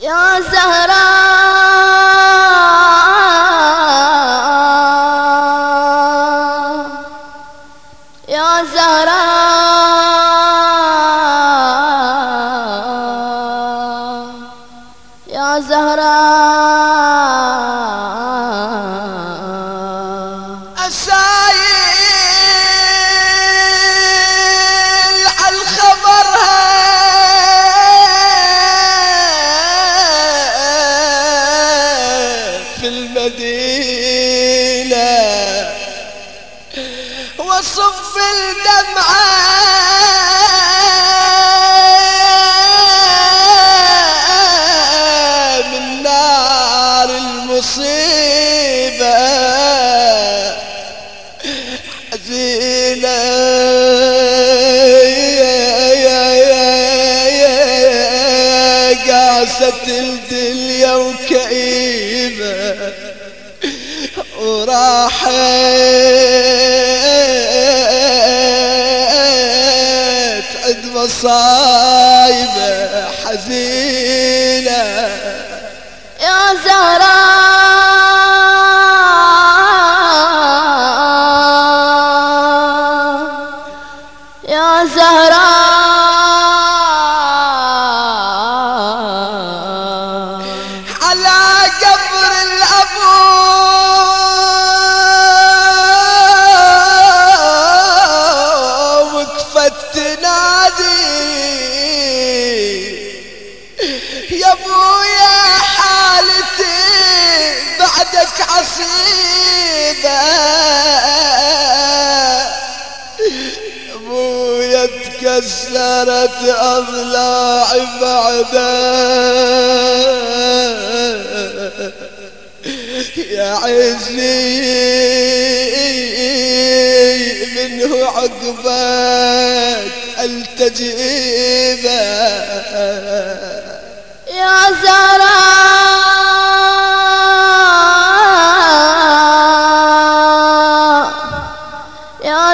يا زهراء يا زهراء يا زهراء السايل عالخبر في المدينة وصف الدمعة من نار المصيبة حزينة قاست الدنيا وكئيبة وراحت عد مصايبة حزينة يا زهراء يا زهراء على قبر الأبو وقفت تنادي يا ابويا حالتي بعدك عصيبة ابويا تكسرت اضلاعي بعدك يا عزي منه عقبك التجيبه يا زهراء يا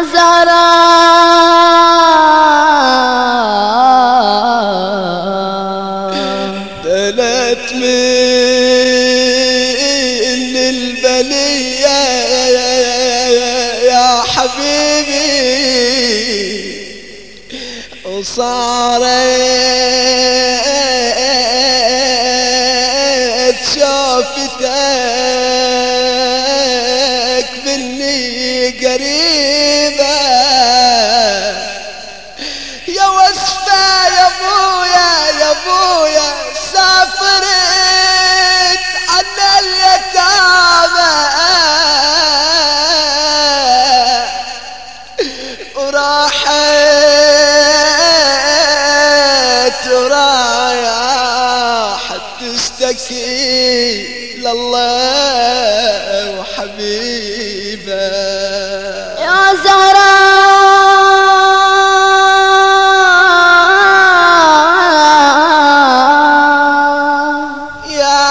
زهراء دلت من البلية يا حبيبي وصارت شوفتك مني قريبة يا وصفة يا ابويا يا ابويا سافرت عنا اليتامى وراحت تشتكي لله وحبيبه يا زهراء يا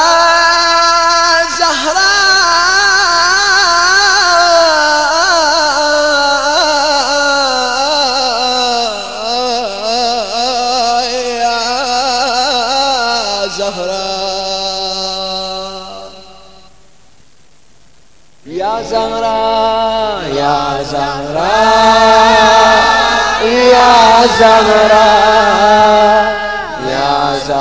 زهراء يا زهراء يا زهراء يا زهراء يا زهراء يا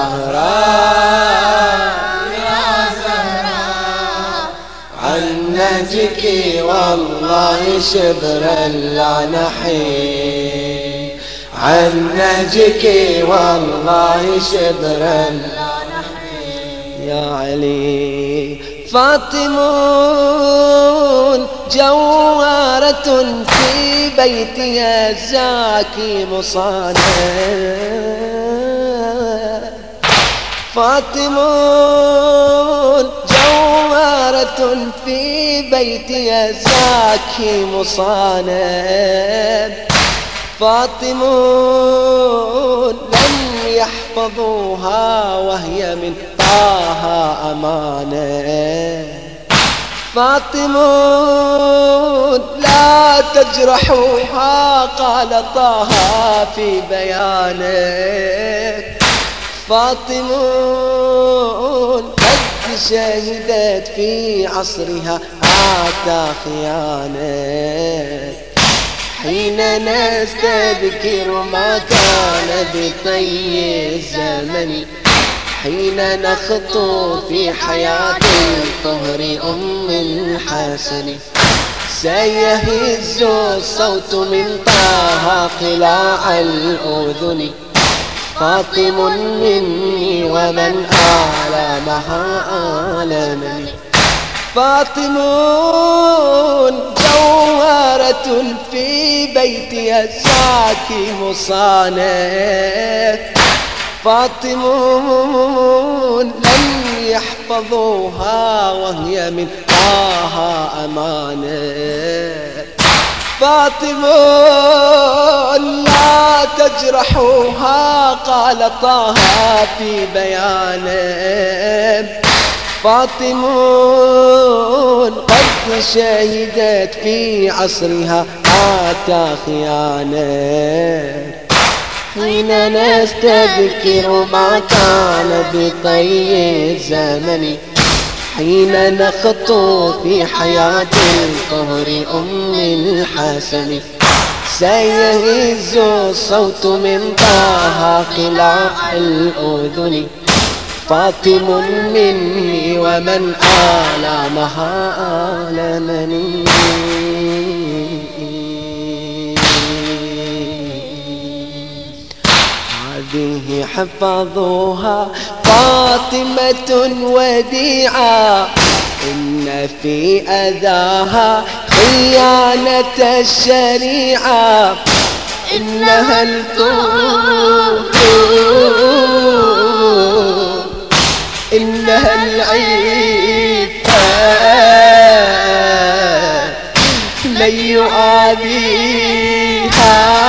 زهراء يا زهراء عنجك والله شبر اللعنحين عنجك والله شبر يا علي فاطمون جوارة في بيتها الزاكي مصانع فاطمون جوارة في بيتها الزاكي مصانع فاطمون لم يحفظوها وهي من طه أمانة فاطمون لا تجرحوها قال طه في بيانه فاطم قد شهدت في عصرها عاتا خيانة، حين نستذكر ما كان بطي الزمن، حين نخطو في حياة الطهر أم الحسن، سيهز الصوت من طه قلاع الأذن، فاطم مني ومن آلمها آلمني. فاطم جوهرة في بيتها الساكي مصانة، فاطم لم يحفظوها وهي من طه أمانة، فاطم لا تجرحوها قال طه في بيانه، فاطم قد شهدت في عصرها عاتا خيانة، حين نستذكر ما كان بطي الزمن، حين نخطو في حياة الطهر أم الحسن، سيهز الصوت من طه قلاع الأذن، فاطم مني ومن آلمها آلمني. هذه حفظوها فاطمة وديعة، إن في أذاها خيانة الشريعة، إنها إنها العفة من يعاديها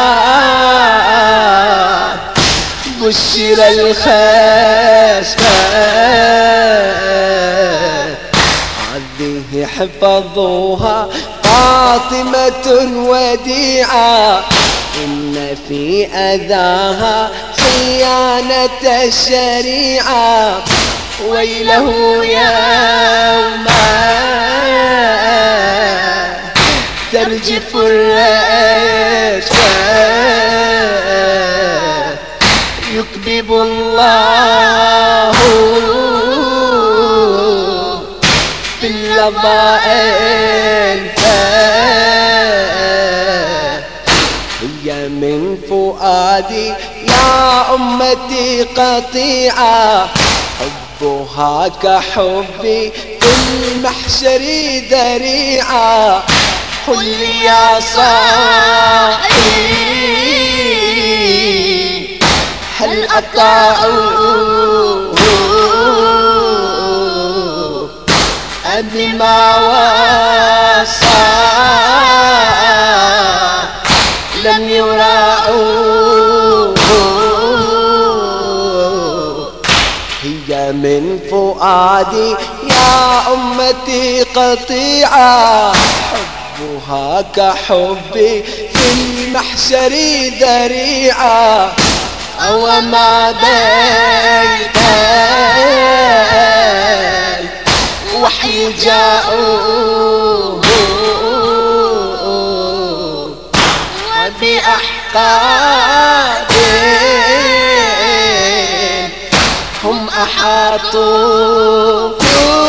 بشر الخسفة. هذه حفظوها فاطمة وديعة، إن في أذاها خيانة الشريعة، ويله يوم ترجف الرأس يكبب الله في اللظى هي من فؤادي يا أمتي قطيعة، حبها كحبي في المحشر ذريعة، قل لي يا صاحي هل أطاعوه أم ما وصى لم يراعوه. هي من فؤادي يا أمتي قطيعة، حبها كحبي في المحشر ذريعة، أو ما بيت الوحي جاءوه وبأحقاد هم أحاطوا،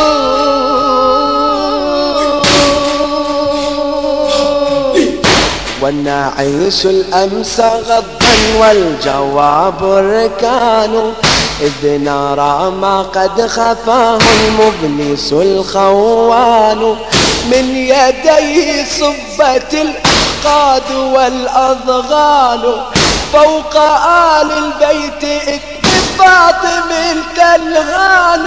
والنعيش الأمس غضا والجواب ركان، إذ نرى ما قد خفاه المبلس الخوان، من يديه صبت الأحقاد والأضغان، فوق آل البيت إذ بفاطم تلهان.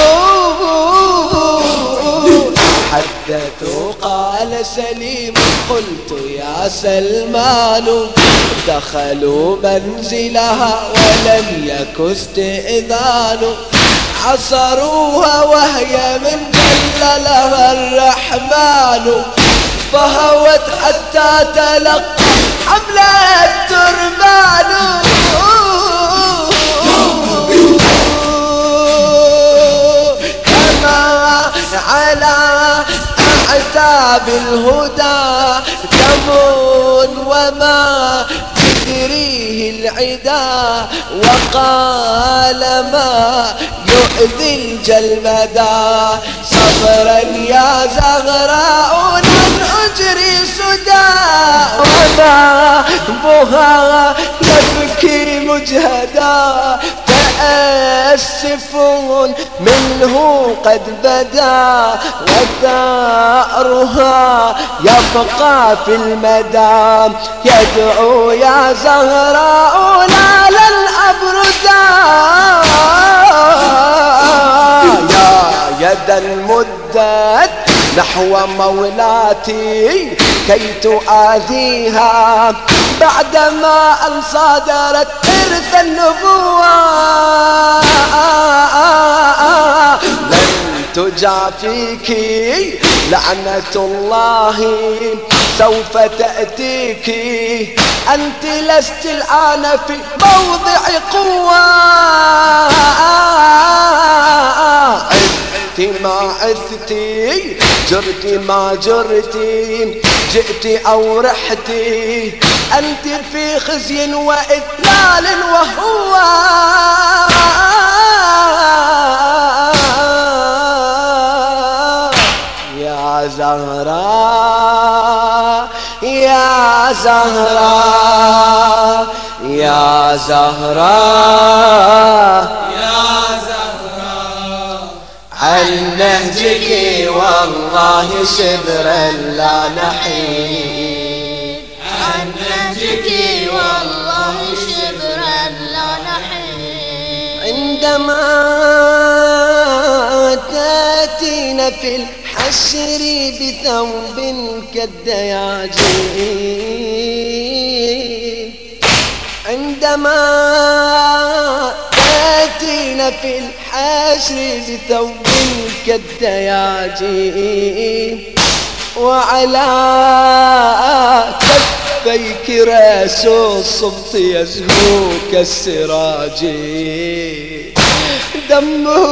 حدثوا قال سليم قلت يا سلمان، دخلوا منزلها ولم يك استئذان، عصروها وهي من جللها الرحمن، فهوت حتى تلقى حمل التربان. بالهدى تمون وما تدريه العدا وقال ما يؤذي الجلمدا صبرا يا زهراء لن أجري سدى وما بها يبكي مجهدا تأسف منه قد بدا وثأرها يبقى في المدى يدعو يا زهراء لا لن أبردا يا يدا مدت نحو مولاتي كي تؤذيها بعدما أن صادرت إرث النبوة لن تجافيك لعنة الله سوف تأتيك أنت لست الآن في موضع قوة عثت ما عثتي جرتي ما جرتي جئتي أو رحتي أنت في خزي وإذلال وهو يا زهراء يا زهراء يا زهراء عن نهجك والله شبرا لا نحيد عن نهجك والله شبرا لا نحيد عندما تأتين في الحشر بثوب كالدياجين عندما تأتين في الحشر بثوب كالدياجين وعلى كفيك راس الصبط يزهو كالسراج دمه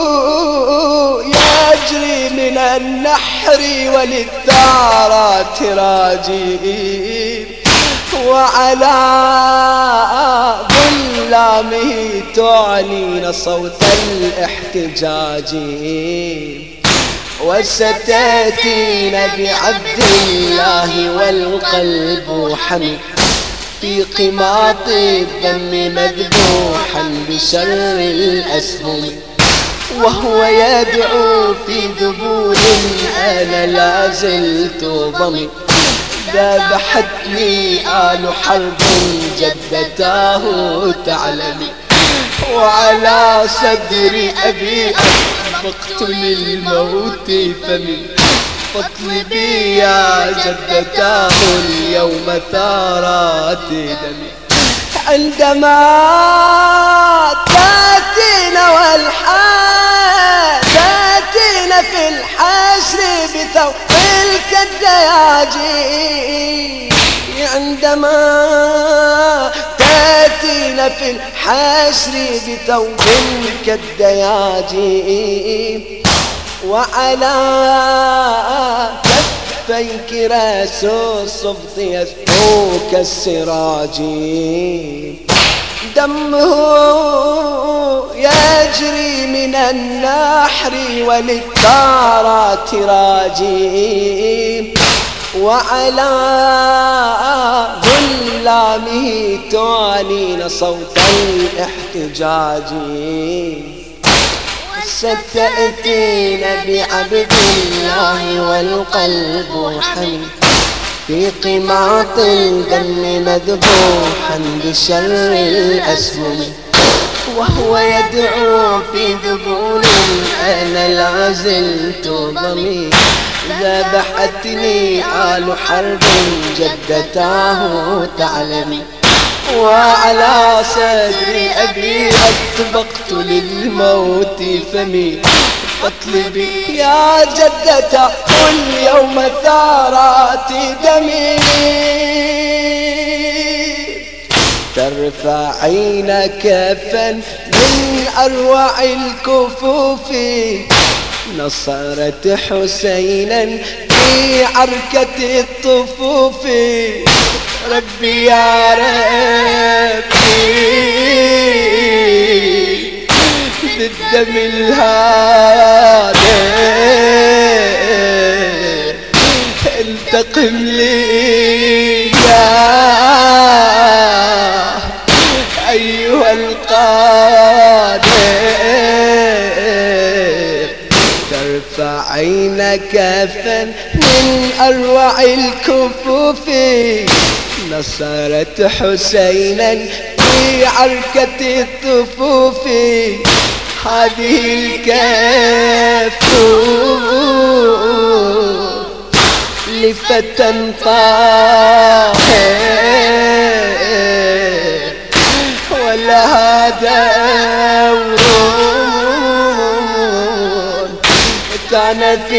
يجري من النحر وللثارات راجي وعلى ظلامه تعلين صوت الاحتجاج وستأتين بعبد الله والقلب حمي في قماط الدم مذبوحا بشر الأسهم وهو يدعو في ذبول أنا لا زلت ضمي ذبحتني آل حرب جدتاه تعلمي وعلى صدر أبي أطبقت للموت فمي فاطلبي يا جدتاه اليوم ثارات دمي عندما تأتين تأتين في الحشر بثوب كالدياجين عندما تأتين في الحشر بثوب كالدياجين وعلى كفيك راس الصبط يسطو كالسراج دمه يجري من النحر وللثارات راجي وعلى ظلامه تعلين صوت الاحتجاج ستأتين بعبد الله والقلب حمي في قماط الدم مذبوحا بشر الأسهم وهو يدعو في ذبول أنا لا زلت ضمي ذبحتني آل حرب جدتاه تعلمي وعلى صدر أبي أطبقت للموت فمي فاطلبي يا جدة اليوم ثارات دمي ترفعين كفا من أروع الكفوف نصرت حسينا في عركة الطفوف. ربي يا ربي بالدم الهادئ انتقم لي يا أيها القادر. ترفع عينك من أروع الكفوف. نصرت حسينا في عركة الطفوف. هذه الكف لفتى طاهر ولها دور كان في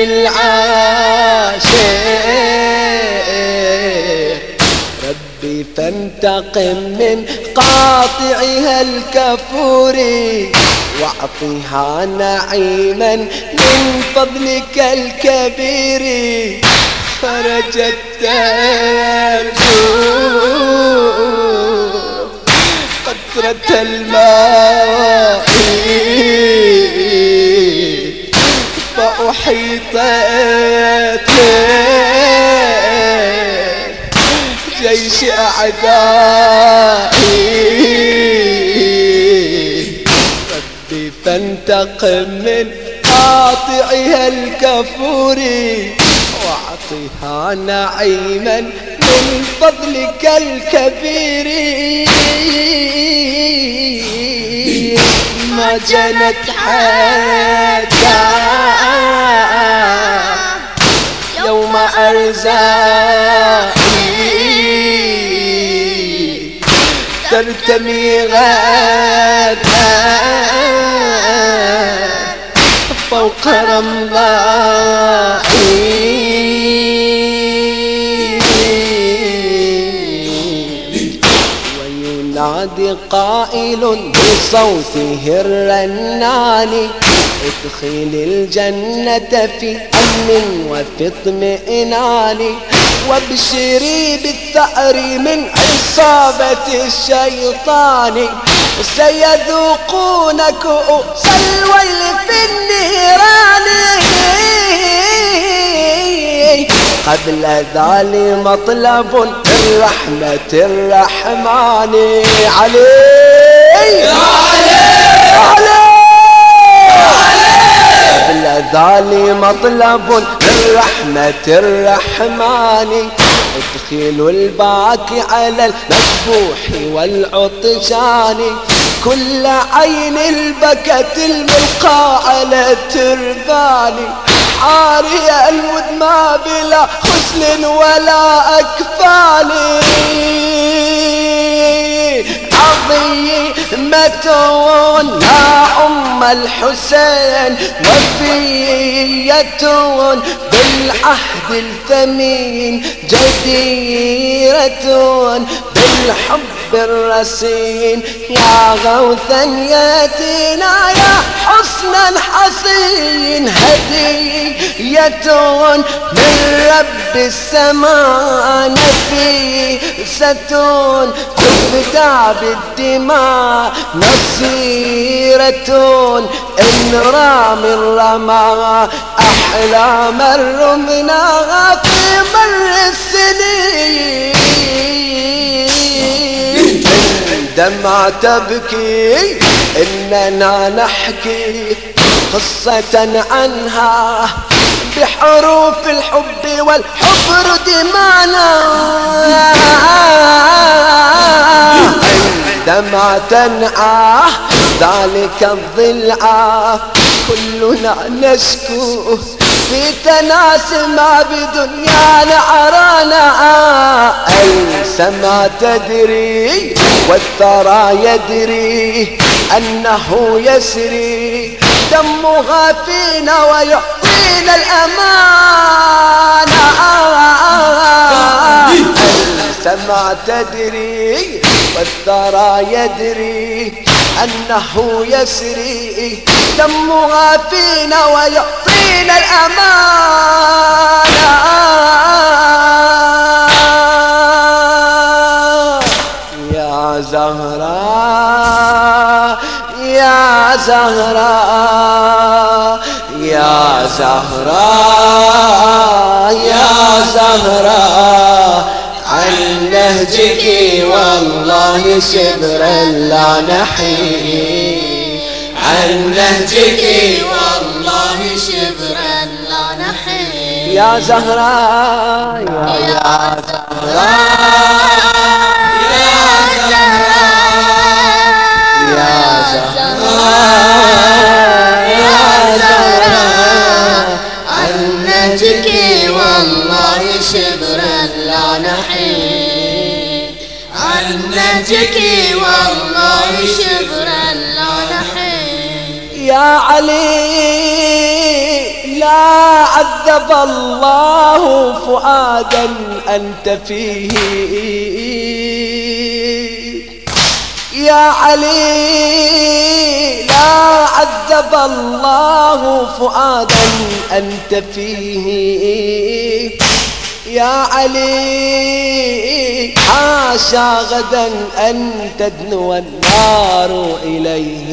العاشق. ربي فانتقم من قاطعها الكفور واعطها نعيما من فضلك الكبير. فرجت ترجو قطرة الماء فأحيطت جيش أعدائي. ربي فانتقم من قاطعها الكفور واعطها نعيما من فضلك الكبير. ما جنت حتى يوم أرزاقي ترتمي غدا فوق رمضائي. وينادي قائل بصوته الرنان ادخل الجنة في أمن وفي اطمئنان وابشري بالثأر من عصابة الشيطان. سيذوقون كؤوس الويل في النيران. قبل ذلك مطلب الرحمة الرحمن. علي قبل ذلك مطلب الرحمة الرحمن. ادخلوا الباكي على المذبوح والعطشان. كل عين البكت الملقى على التربان. عارية المدمى بلا خسل ولا أكفال. عظيمة يا أم الحسين وفية بالعهد الثمين جديرة بالحب الرصين. يا غوثا ياتينا يا حسنا حصين هدية من رب السماء نفيسة تفدى بالدماء نصيرة إن رام الرمى أحلام الرمنا في مر السنين. دمع تبكي إننا نحكي قصة عنها بحروف الحب والحب دمانا. دمع تنعى ذلك الضلع كلنا نشكو في تناسما بدنيانا عرانا. السما تدري والثرى يدري أنه يسري دمها فينا ويعطينا الأمانة. السما تدري والثرى يدري أنه يسري دمها فينا ويعطينا الأمانة. يا زهراء يا زهراء يا زهراء يا زهراء، عن نهجك والله شبرا لا نحيد، عن نهجك والله شبرا لا نحيد. يا زهراء يا زهراء يا زهراء يا زهراء يا زهراء، عن نهجك والله شبرا لا نحيد، عن نهجك والله شبرا لا نحيد. يا علي لا عذب الله فؤادا أنت فيه، يا علي لا عذب الله فؤادا أنت فيه، يا علي حاشا غدا أن تدنو النار إليه.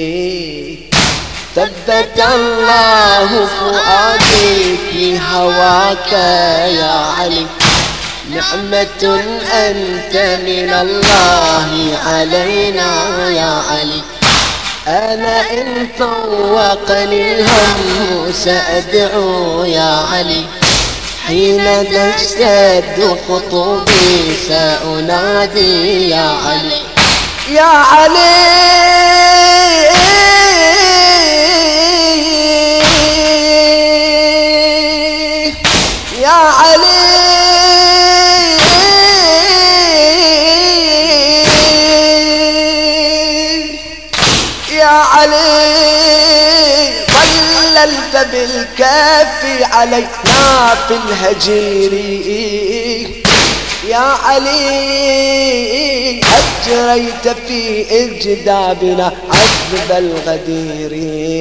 ثبت الله فؤادي في هواك يا علي، نعمة أنت من الله علينا يا علي. أنا إن طوقني الهم سأدعو يا علي، حين تشتد خطوبي سأنادي يا علي. يا علي يا علي يا علي، ظللت بالكف علينا في الهجير، يا علي أجريت في إجدابنا عذب الغدير.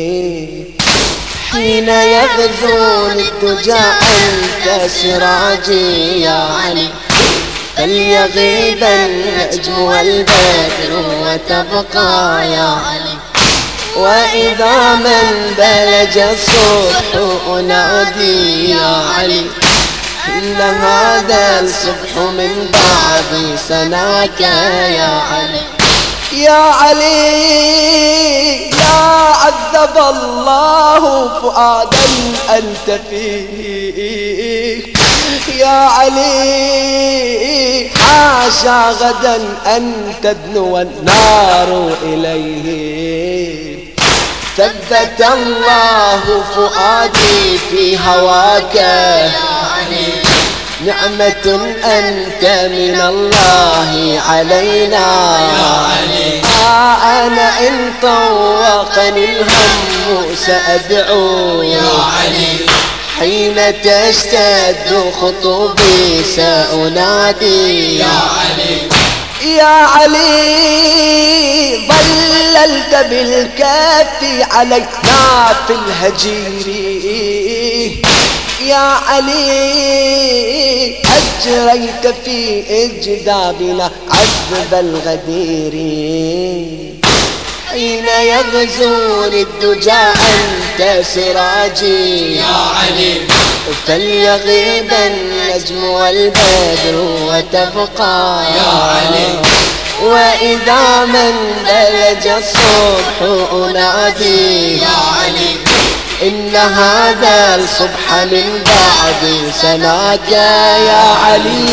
حين يغزون الدجى أنت سراجي يا علي، فليغيب النجم والبدر وتبقى يا علي. وإذا من بلج الصبح أنادي يا علي، إن هذا الصبح من بعد سناك يا علي. يا علي لا عذب الله فؤادا أنت فيه، يا علي حاشا غدا أن تدنو النار إليه. ثبت الله فؤادي في هواك يا علي، نعمة أنت من الله علينا يا علي. أنا إن طوقني الهم سأدعو يا علي، حين تشتد خطوبي سأنادي يا علي. يا علي ظللت بالكف علينا في الهجير، يا علي أجريت في إجدابنا عذب الغدير. حين يغزون الدجى أنت سراجي يا علي، فليغيب النجم والبدر وتبقى يا علي. وإذا من بلج الصبح أنادي يا علي، إن هذا الصبح من بعد سناك يا علي.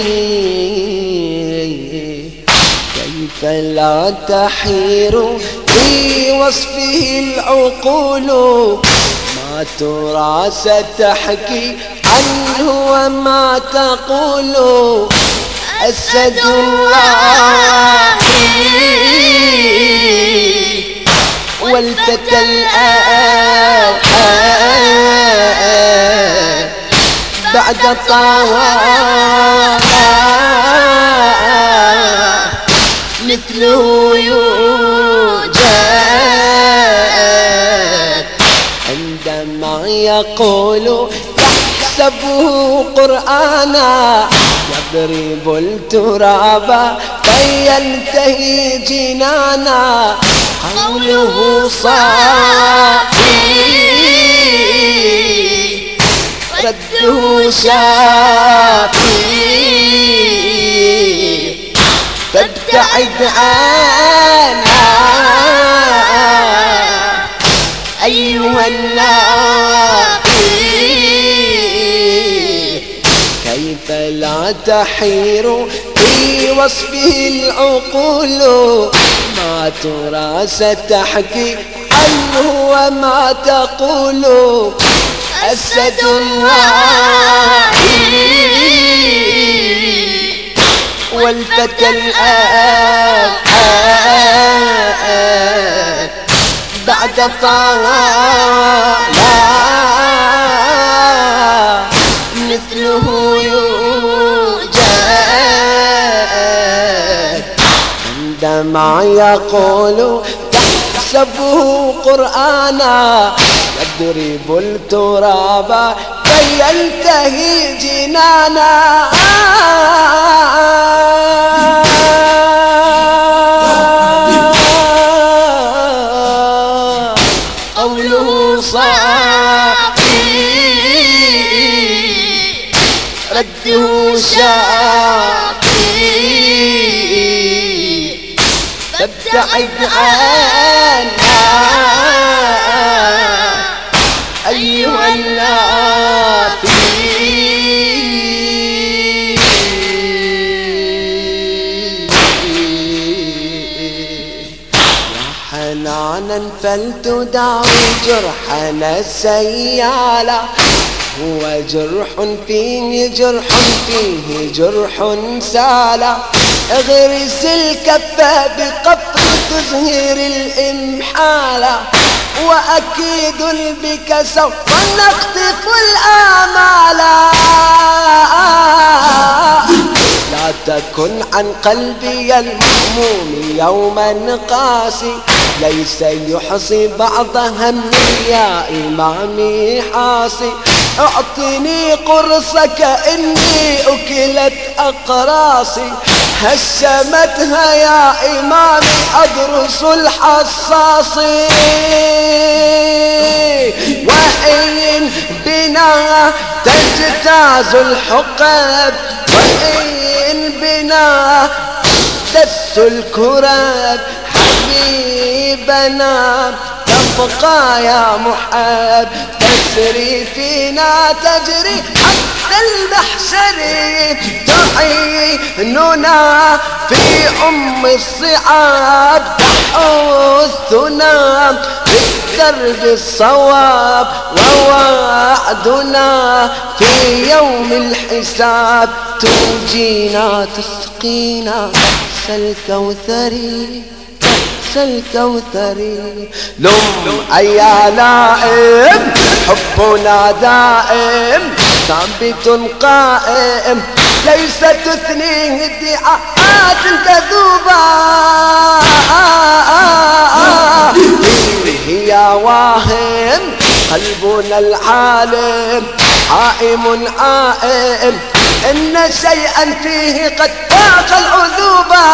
كيف لا تحير في وصفه العقول، ما ترى ستحكي عنه وما تقول. أسد الله والفتى الآن بعد طه مثله يقول يحسبه قرآنا يضرب التراب فينتهي جنانا قوله صافي رده شافي فابتعد عنا أيها النافي كيف لا تحير في وصفه العقول ما ترى ستحكي عنه وما تقول أسد واعي والفتى الآن بعد طالع مثله يوجد عندما يقول تحسبه قرآنا يضرب التراب فينتهي جنانا قوله صافي رده شافي فابتعد عنا أيها النافي يا حنانا فلتداوي جرحنا السيالة هو جرح فيه جرح فيه جرح سالة اغرس الكف بقطر تزهر الإمحالة وأكيد بك سوف نقطف الآمال لا تكن عن قلبي المهموم يوما قاسي ليس يحصي بعض همي يا إمامي حاصي اعطني قرصك إني أكلت أقراصي هشمتها يا إمامي أدرس الحصاصي وإن بنا تجتاز الحقب وإن بنا دس الكرب حبيبنا تبقى يا محب تسري فينا تجري حتى المحشر تعيننا في أم الصعاب تحثنا بالدرب الصواب ووعدنا في يوم الحساب تنجينا تسقينا كأس الكوثري الكوثري لم أيا لائم حبنا دائم ثابت قائم ليس تثنيه ادعاءات كذوبة فيه يا واهم قلبنا العالم عائم عائم إن شيئا فيه قد فاق العذوبة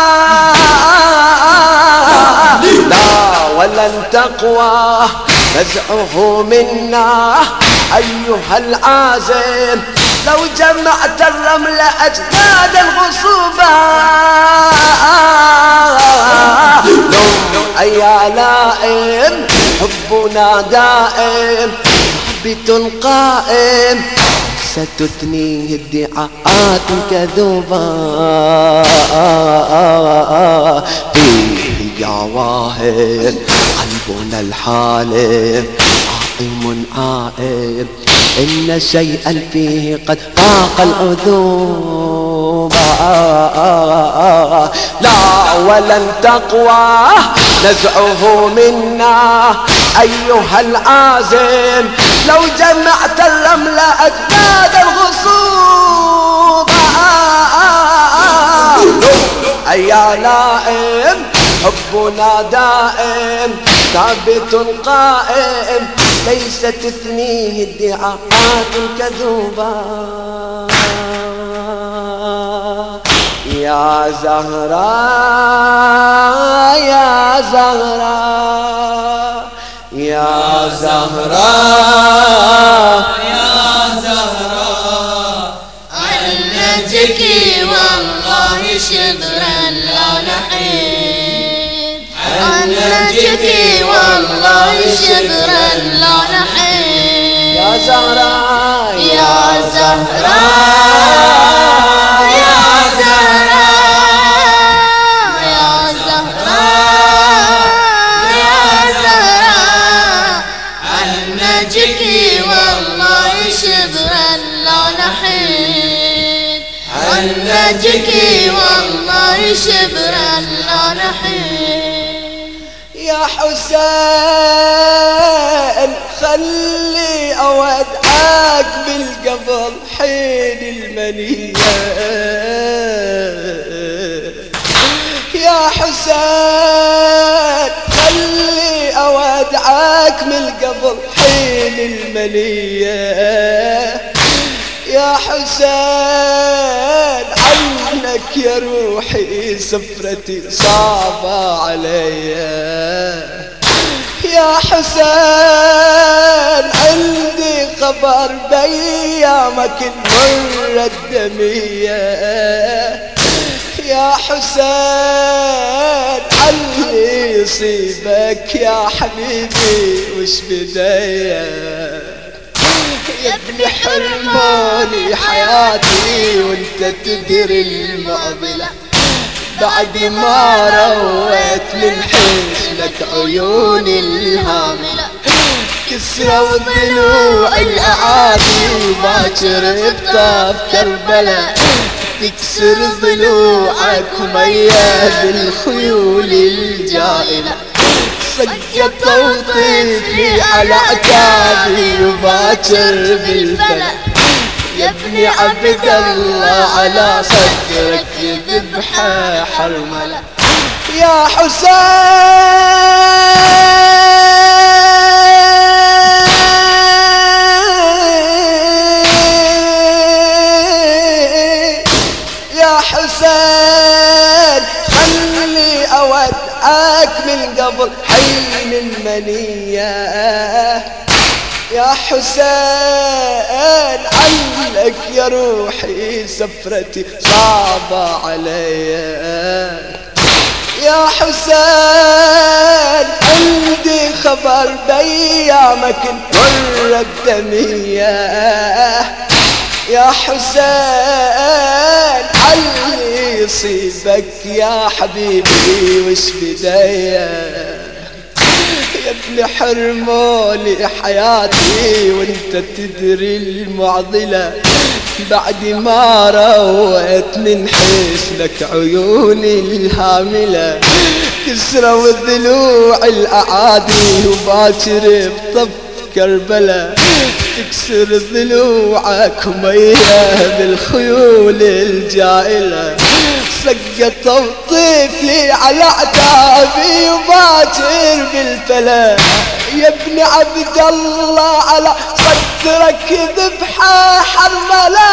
لا ولن تقوى نزعه منا أيها العازم لو جمعت الرمل أجداد الغصوبة أيا لائم حبنا دائم محبت قائم ستثنيه ادعاءات كذوبة فيه يا واهب قلبنا الحالم عائم عائم إن شيئا فيه قد فاق العذوبة لا ولن تقوى نزعه منا أيها العازم لو جمعت الرمل أجداد الغصوبة أيا لائم حبنا دائم ثابت قائم ليس تثنيه ادعاءات كذوبة. يا زهراء يا زهراء يا زهراء يا زهراء عنتك والله شبرا لا نحيد، عنتك والله شبرا لا نحيد. يا زهراء يا زهراء يا زهراء يا زهراء يا زهراء عنتك والله شبرا لا نحيد، عنتك والله شبرا لا نحيد. يا حسين خلي أودعك بالقبر حين المنية. يا حسين خلي أودعك بالقبر حين المنية. يا حسين عنك يا روحي سفرتي صعبة عليا. يا حسين عندي خبر بأيامك المرة الدمية. يا حسين علي يصيبك يا حبيبي وش بداية. يا ابن حرماني حياتي وانت تدري المعضلة، بعد ما رويت من حزنك عيوني الهاملة. كسروا ضلوع الأعادي باكر بطاف كربلاء، تكسر ضلوعك ومية بالخيول الجائلة. سقطوا طفلي على عتابي وباكر بالفلك. يا ابن عبد الله على صدرك ذبحة حرملة. يا حسين يا حسين خلي أودعك من قبل حين المنية. يا حسين عنك يا روحي سفرتي صعبة عليا. يا حسين عندي خبر بأيامك المرة الدمية. يا حسين علي يصيبك يا حبيبي وش بداية. يا ابن حرموني حياتي وانت تدري المعضلة، بعد ما رويت من حسنك عيوني الهاملة. كسروا ضلوع الأعادي وباكر بطف كربلاء، تكسر ضلوعك مية بالخيول الجائلة. سقطوا طفلي على عتابي وباكر بالفلا. يا ابن عبد الله على صدرك ذبحة حرملة.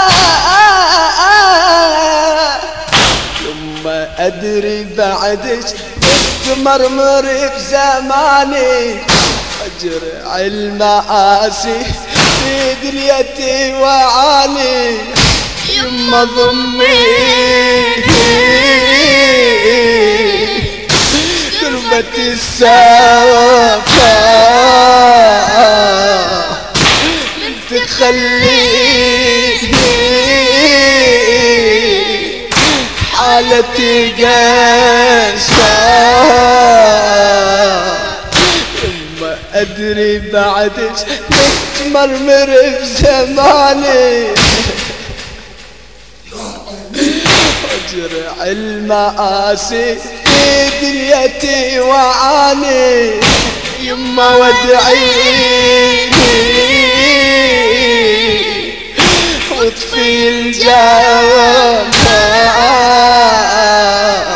يما أدري بعدك تمرمر بزماني، أجرع المآسي في دنيتي وعاني. يما ضميني كربة السفا من تخليني حالتي قاسى. يما أدري بعدك متمرمر بزماني، أجرع المآسي في دنيتي وعاني. يما وادعيني واطفي الجمال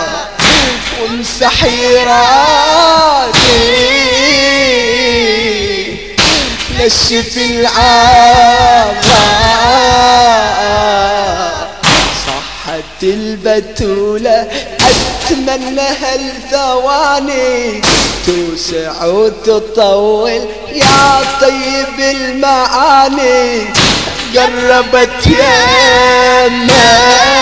وامسحي راسي نشف العافى صحت البتولة أتمنى هالثواني توسع وتطول يا طيب المعاني قربت يمه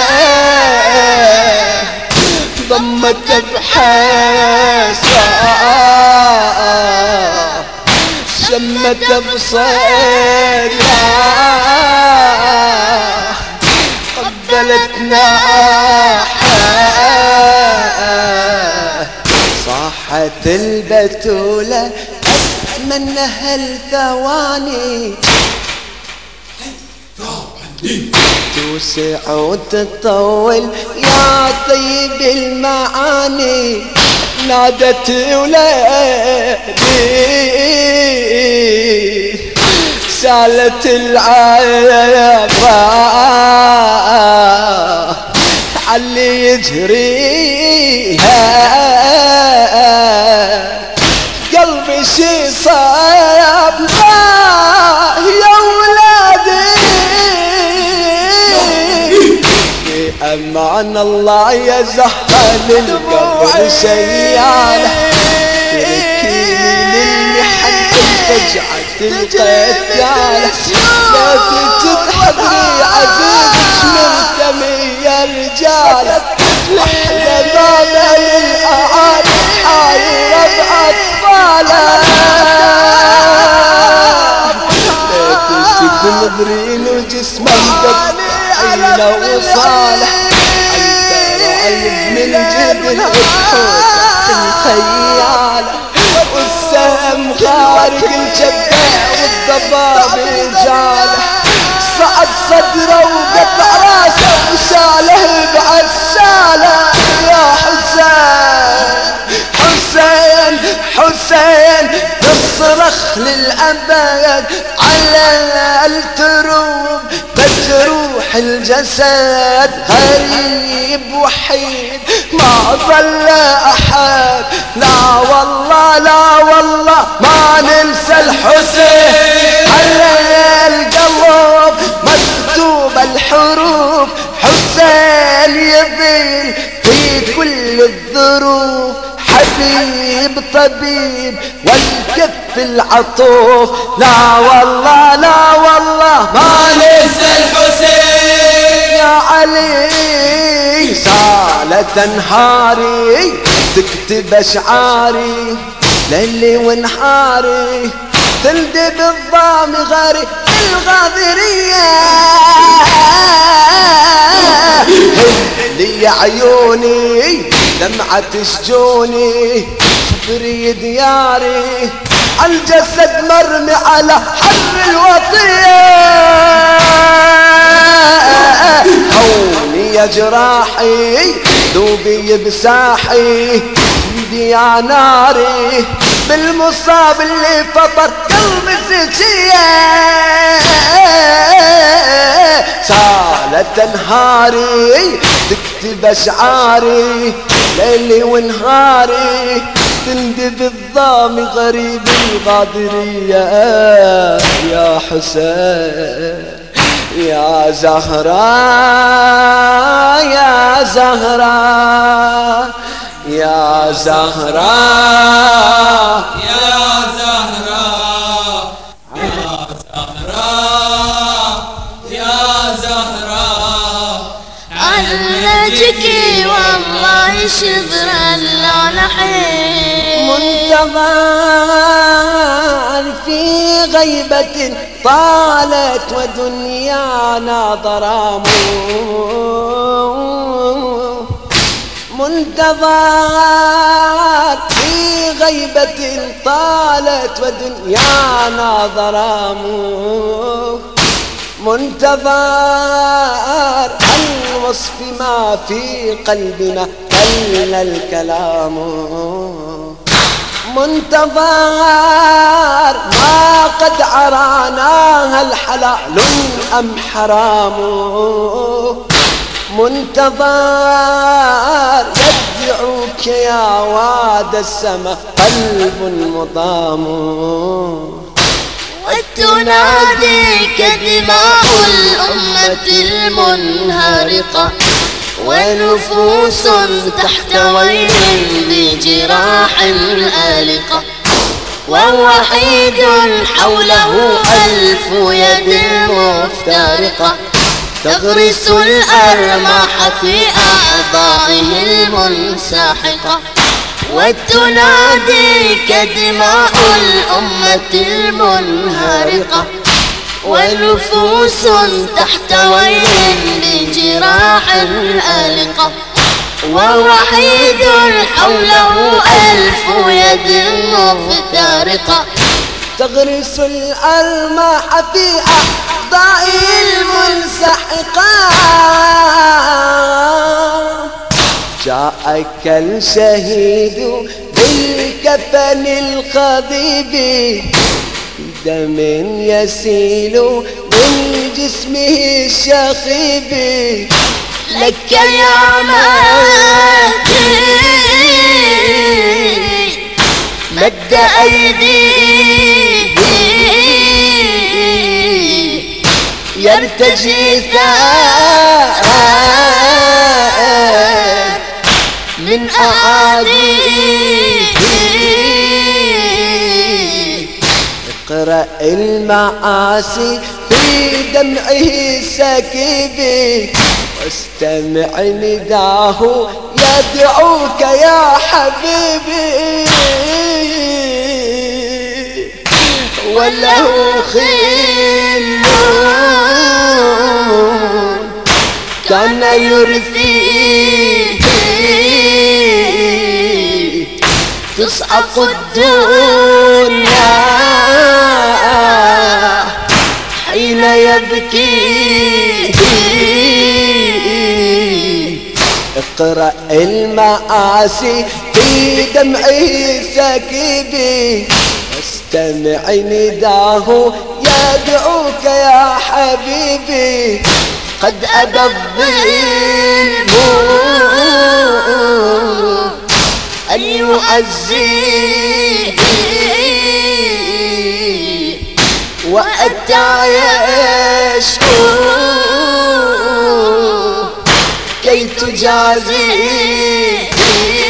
ضمت بحسرة شمت بصيرها قبلتنا صاحت البتولة أتمنى هالثواني توسع وتطول يا طيب المعاني نادت ولادي سالت العافى علي يجريها قلبي شي صاب يا ولادي أمان الله يا زهرة للقبر سيالة تركيني للمحن الفجعة القتالة لا تتحضري عزيزك منتمي يا رجالة وحدة ضالة للأعالي حايرة بأطفالة لا تشك نظرين وجسمه مقطعين وصالح عيب من جد الغفوة الخيالة والسهم خارج الجبهة والضباب جاله صعد صدره وقطع راسه وشاله بعساله يا حسين حسين حسين تصرخ للأبد على التروب بجروح الجسد غريب وحيد ما ظل أحد لا والله لا والله ما ننسى الحسين على القلب مكتوب الحروف حسين يبين في كل الظروف حبيب طبيب والكف العطوف لا والله لا والله ما ننسى الحسين يا علي سالت انهاري تكتب اشعاري ليلي ونهاري تندب الضام غاري الغاضرية لي عيوني دمعة شجوني صبري دياري عالجسد مرمي على حر الوطية هوني يا جراحي ذوبي بساحي سيدي يا ناري بالمصاب اللي فطر قلبي زكية سالت انهاري تكتب اشعاري ليلي ونهاري تندب الضام غريب الغادرية يا حسين يا زهراء يا زهراء يا زهراء يا زهراء يا زهراء يا زهراء علجكي والله شبر اللعنحين منتظر في غيبة طالت ودنيانا ظلام منتظر في غيبة طالت ودنيانا ظلام منتظر عن وصف ما في قلبنا قل الكلام منتظر ما قد عراناها الحلال أم حرام منتظر يدعوك يا واد السما قلب مضام تناديك دماء الأمة المنهرقة، ونفوس تحت ويل بجراح آلقة، ووحيد حوله ألف يد مفترقة، تغرس الأرماح في أعضائه المنسحقة، وتناديك دماء الأمة المنهرقة، ونفوس تحت ويل بجراح آلقة، ووحيد حوله ألف يد مفترقة، تغرس الأرماح في أعضائه المنسحقة. جاءك الشهيد بالكفن الخضيب، دم يسيل من جسمه الشخيب، لك يا مهدي مد أيديه يرتجي ثار من أعاديه. اقرأ المعاصي في دمعه السكيب، واستمع نداه يدعوك يا حبيبي، وله خيل كان يرثيه تصعق الدنيا حين يبكي. اقرأ المعاصي في دمعه سكيبي، واستمع نداه يدعوك يا حبيبي، قد أبى الظلم أن يعزيه، وأتى يشكو كي تجازيه.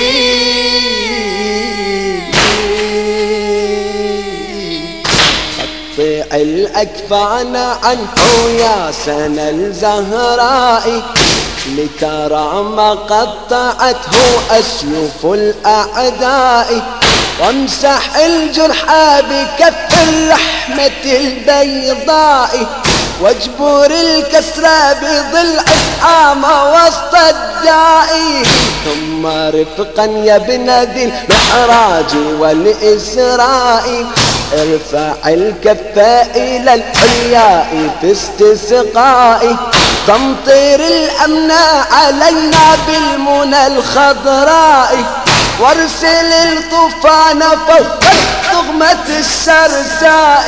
قطع الأكفان عنه يا سنى الزهراء، لترى ما قطعته أسيوف الأعداء، وامسح الجرح بكف الرحمة البيضاء، واجبر الكسرى بضلع الحام وسط الداء، ثم رفقا يا ابن ذي المحراج والإسراء، ارفع الكف إلى العلياء في استسقاء، تمطر الأمن علينا بالمنى الخضراء، وارسل الطوفان فوق التغمة السرساء،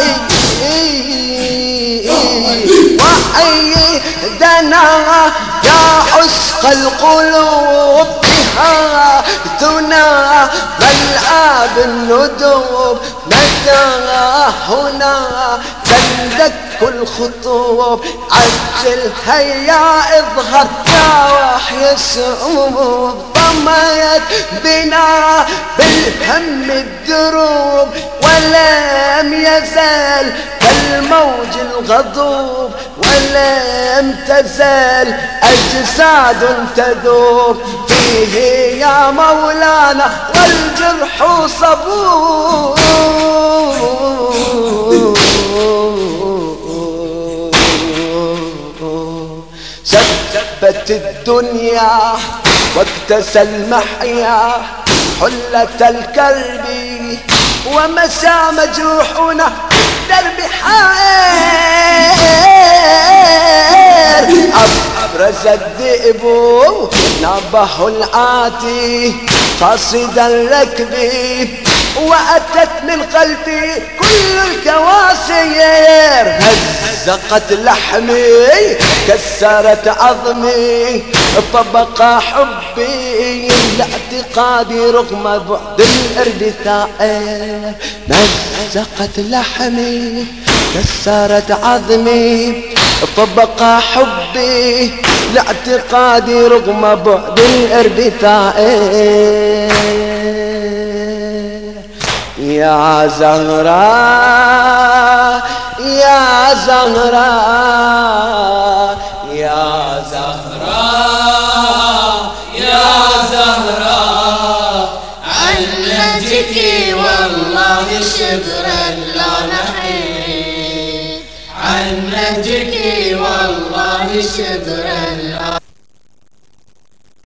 وحيدنا يا عشق القلوب بها تنا ملعب الندوب، متى هنا تندك الخطوب، عجل هيا اظهر يا وحي الشعوب، ضميت بنا بالهم الدروب، ولم يزال كالموج الغضوب، ولم تزال أجساد تذوب فيه يا مولانا، والجرح صبور. سبت الدنيا واكتسى المحيا حلة الكرب، ومسى مجروحنا درب حائر، أبرز الذئب نبه العاتي قصد الركب، وأتت من خلفي كل الكواسير، هزقت لحمي كسرت عظمي، فبقى حبي لاعتقادي رغم بعد الارض ثائر، مزقت لحمي كسرت عظمي فبقى حبي لاعتقادي رغم بعد الإرب ثائر. يا زهراء يا زهراء يا زهراء يا زهراء عن نهجك والله شبرا لا نحيد، عن نهجك والله شبرا لا